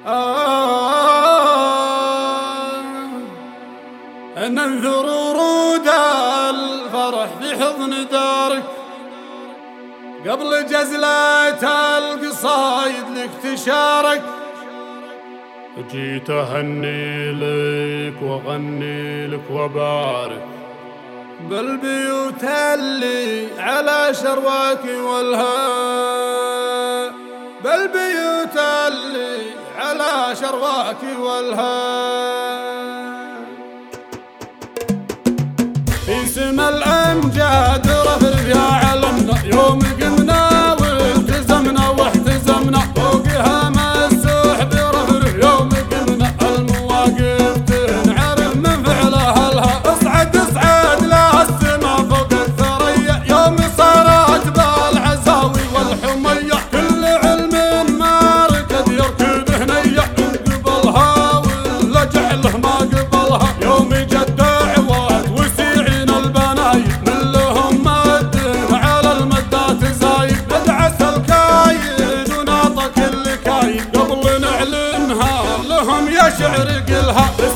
ننثر ورود الفرح في حضن دارك قبل جزلة القصايد لك تشارك. جيت أهني لك وأغني لك وبارك بالبيوت اللي على شرواك والها، بالبيوت اللي على شرواك والها. في سما الأمجاد رفع علمنا يوم قمنا والتزمنا واحتزمنا فوقها مسوح برفع يوم قمنا المواقف تنعرف من فعلها لها. اصعد اصعد لا السما فوق الثريا يوم صارت بالعزاوي والحمية كل علم ما ركض يركض هنية قبلها ولا جعله ما قبلها. يوم جد عواد وسيعين البنايب من لهم مد على المدات زايد ندعس الكايد ونعطى كل كايد قبل نعلنها لهم يا شعر قلها.